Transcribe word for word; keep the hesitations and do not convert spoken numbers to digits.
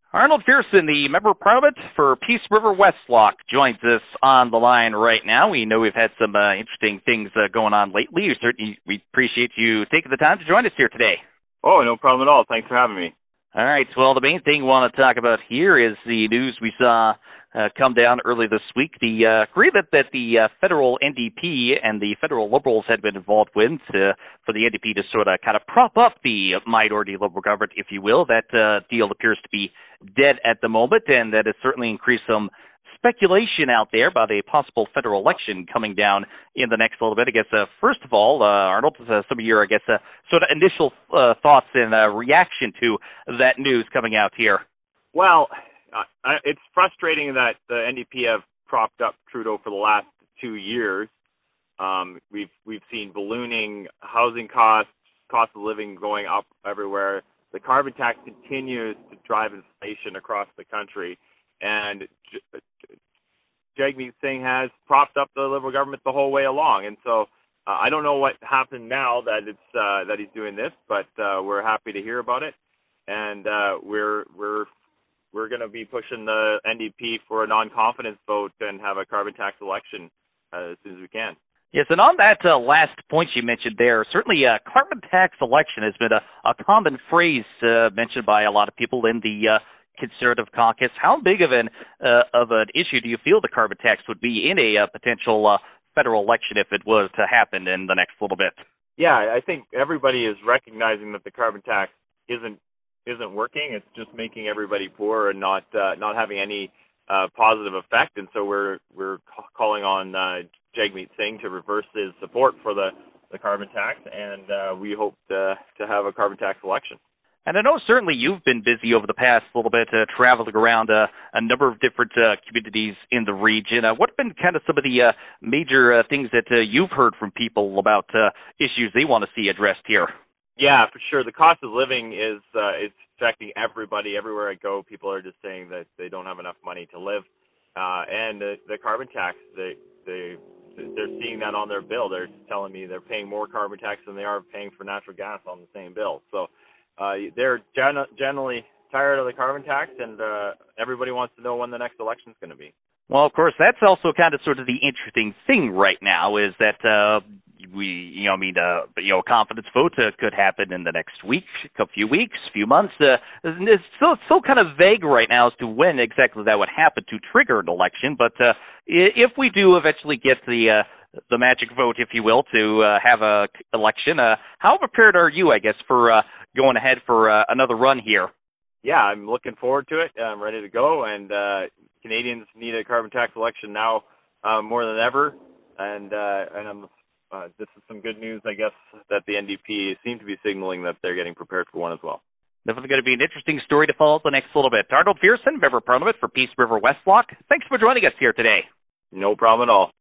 Arnold Pearson, the Member of Parliament for Peace River Westlock, joins us on the line right now. We know we've had some uh, interesting things uh, going on lately. We certainly we appreciate you taking the time to join us here today. Oh, no problem at all. Thanks for having me. All right. Well, the main thing we want to talk about here is the news we saw uh, come down early this week, the uh, agreement that the uh, federal N D P and the federal Liberals had been involved with uh, for the N D P to sort of kind of prop up the minority Liberal government, if you will. That uh, deal appears to be dead at the moment, and that has certainly increased some speculation out there about a possible federal election coming down in the next little bit. I guess, uh, first of all, uh, Arnold, uh, some of your, I guess, uh, sort of initial uh, thoughts and uh, reaction to that news coming out here. Well, uh, it's frustrating that the N D P have propped up Trudeau for the last two years. Um, we've we've seen ballooning housing costs, cost of living going up everywhere. The carbon tax continues to drive inflation across the country, and Jagmeet Singh has propped up the Liberal government the whole way along. And so uh, I don't know what happened now that it's uh, that he's doing this, but uh, we're happy to hear about it, and uh, we're we're we're going to be pushing the N D P for a non-confidence vote and have a carbon tax election uh, as soon as we can. Yes, and on that uh, last point you mentioned there, certainly a carbon tax election has been a, a common phrase uh, mentioned by a lot of people in the uh, Conservative caucus. How big of an uh, of an issue do you feel the carbon tax would be in a uh, potential uh, federal election if it was to happen in the next little bit? Yeah, I think everybody is recognizing that the carbon tax isn't isn't working. It's just making everybody poor and not uh, not having any uh, positive effect. And so we're we're ca- calling on uh, Jagmeet Singh to reverse his support for the, the carbon tax, and uh, we hope to, to have a carbon tax election. And I know certainly you've been busy over the past little bit uh, traveling around uh, a number of different uh, communities in the region. Uh, what have been kind of some of the uh, major uh, things that uh, you've heard from people about uh, issues they want to see addressed here? Yeah, for sure. The cost of living is uh, is affecting everybody. Everywhere I go, people are just saying that they don't have enough money to live. Uh, and the, the carbon tax, they, they, they're seeing that on their bill. They're telling me they're paying more carbon tax than they are paying for natural gas on the same bill. So Uh, they're gen- generally tired of the carbon tax, and uh, everybody wants to know when the next election is going to be. Well, of course, that's also kind of sort of the interesting thing right now is that uh, we, you know, I mean, uh, you know, a confidence vote uh, could happen in the next week, a few weeks, few months. Uh, it's still, it's still kind of vague right now as to when exactly that would happen to trigger an election. But uh, if we do eventually get the uh, the magic vote, if you will, to uh, have a election, uh, how prepared are you, I guess, for uh, going ahead for uh, another run here? Yeah, I'm looking forward to it. I'm ready to go, and uh, Canadians need a carbon tax election now uh, more than ever. And uh, and I'm, uh, this is some good news, I guess, that the N D P seem to be signaling that they're getting prepared for one as well. Definitely going to be an interesting story to follow the next little bit. Arnold Pearson, Member of Parliament for Peace River Westlock, thanks for joining us here today. No problem at all.